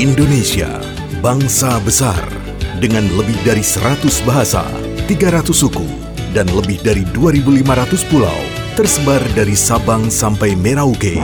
Indonesia, bangsa besar dengan lebih dari 100 bahasa, 300 suku, dan lebih dari 2.500 pulau tersebar dari Sabang sampai Merauke.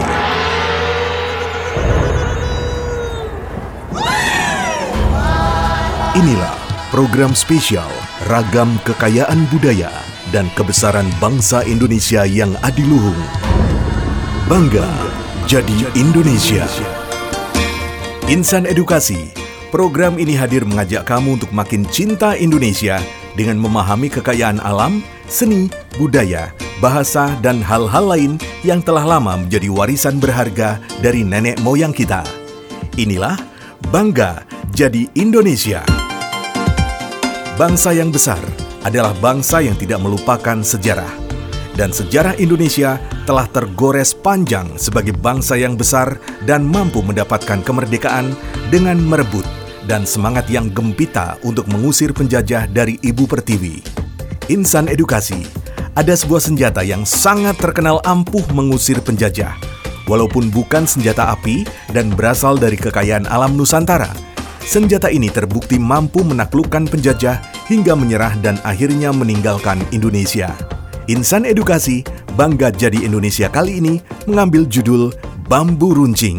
Inilah program spesial Ragam Kekayaan Budaya dan Kebesaran Bangsa Indonesia yang Adiluhung. Bangga jadi Indonesia. Insan Edukasi, program ini hadir mengajak kamu untuk makin cinta Indonesia dengan memahami kekayaan alam, seni, budaya, bahasa, dan hal-hal lain yang telah lama menjadi warisan berharga dari nenek moyang kita. Inilah Bangga jadi Indonesia. Bangsa yang besar adalah bangsa yang tidak melupakan sejarah. Dan sejarah Indonesia telah tergores panjang sebagai bangsa yang besar dan mampu mendapatkan kemerdekaan dengan merebut dan semangat yang gempita untuk mengusir penjajah dari Ibu Pertiwi. Insan Edukasi, ada sebuah senjata yang sangat terkenal ampuh mengusir penjajah. Walaupun bukan senjata api dan berasal dari kekayaan alam Nusantara, senjata ini terbukti mampu menaklukkan penjajah hingga menyerah dan akhirnya meninggalkan Indonesia. Insan Edukasi, Bangga Jadi Indonesia kali ini mengambil judul Bambu Runcing.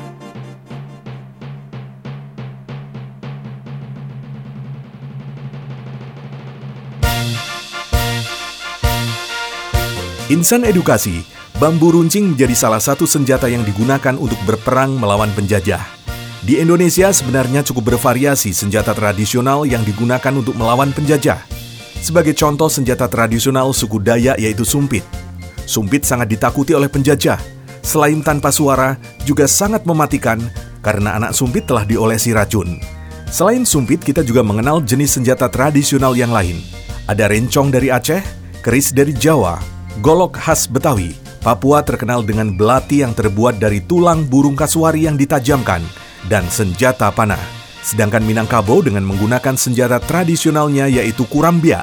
Insan Edukasi, bambu runcing menjadi salah satu senjata yang digunakan untuk berperang melawan penjajah. Di Indonesia sebenarnya cukup bervariasi senjata tradisional yang digunakan untuk melawan penjajah. Sebagai contoh senjata tradisional suku Dayak yaitu sumpit. Sumpit sangat ditakuti oleh penjajah. Selain tanpa suara, juga sangat mematikan karena anak sumpit telah diolesi racun. Selain sumpit, kita juga mengenal jenis senjata tradisional yang lain. Ada rencong dari Aceh, keris dari Jawa, golok khas Betawi. Papua terkenal dengan belati yang terbuat dari tulang burung kasuari yang ditajamkan, dan senjata panah. Sedangkan Minangkabau dengan menggunakan senjata tradisionalnya yaitu kurambia.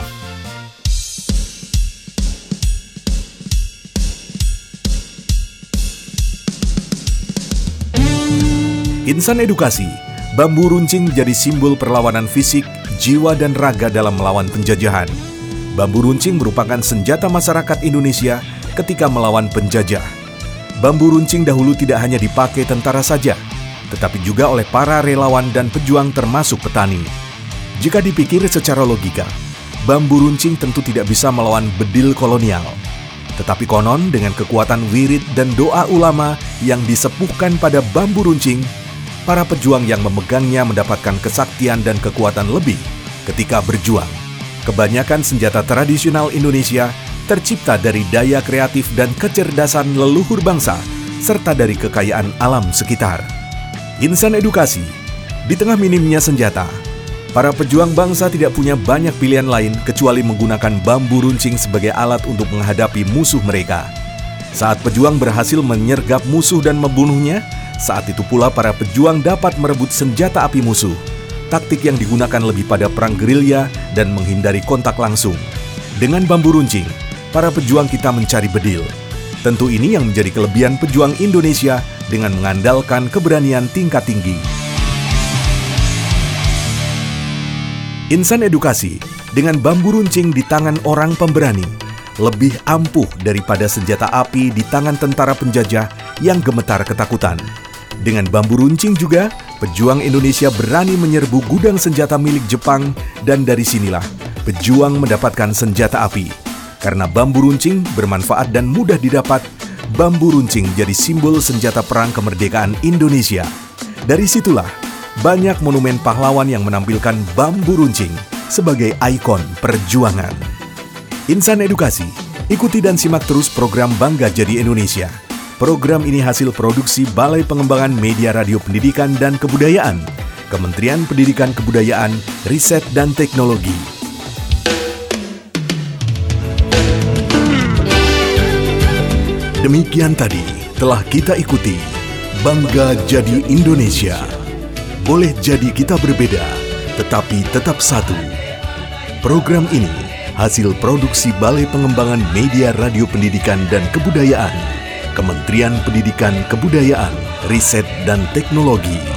Insan Edukasi, bambu runcing menjadi simbol perlawanan fisik, jiwa dan raga dalam melawan penjajahan. Bambu runcing merupakan senjata masyarakat Indonesia ketika melawan penjajah. Bambu runcing dahulu tidak hanya dipakai tentara saja, tetapi juga oleh para relawan dan pejuang termasuk petani. Jika dipikir secara logika, bambu runcing tentu tidak bisa melawan bedil kolonial. Tetapi konon dengan kekuatan wirid dan doa ulama yang disepuhkan pada bambu runcing, para pejuang yang memegangnya mendapatkan kesaktian dan kekuatan lebih ketika berjuang. Kebanyakan senjata tradisional Indonesia tercipta dari daya kreatif dan kecerdasan leluhur bangsa, serta dari kekayaan alam sekitar. Insan Edukasi, di tengah minimnya senjata, para pejuang bangsa tidak punya banyak pilihan lain kecuali menggunakan bambu runcing sebagai alat untuk menghadapi musuh mereka. Saat pejuang berhasil menyergap musuh dan membunuhnya, saat itu pula para pejuang dapat merebut senjata api musuh. Taktik yang digunakan lebih pada perang gerilya dan menghindari kontak langsung. Dengan bambu runcing, para pejuang kita mencari bedil. Tentu ini yang menjadi kelebihan pejuang Indonesia dengan mengandalkan keberanian tingkat tinggi. Insan Edukasi, dengan bambu runcing di tangan orang pemberani, lebih ampuh daripada senjata api di tangan tentara penjajah yang gemetar ketakutan. Dengan bambu runcing juga, pejuang Indonesia berani menyerbu gudang senjata milik Jepang dan dari sinilah pejuang mendapatkan senjata api. Karena bambu runcing bermanfaat dan mudah didapat, bambu runcing jadi simbol senjata perang kemerdekaan Indonesia. Dari situlah, banyak monumen pahlawan yang menampilkan bambu runcing sebagai ikon perjuangan. Insan Edukasi, ikuti dan simak terus program Bangga Jadi Indonesia. Program ini hasil produksi Balai Pengembangan Media Radio Pendidikan dan Kebudayaan, Kementerian Pendidikan Kebudayaan, Riset dan Teknologi. Demikian tadi telah kita ikuti Bangga Jadi Indonesia. Boleh jadi kita berbeda, tetapi tetap satu. Program ini hasil produksi Balai Pengembangan Media Radio Pendidikan dan Kebudayaan, Kementerian Pendidikan Kebudayaan, Riset dan Teknologi.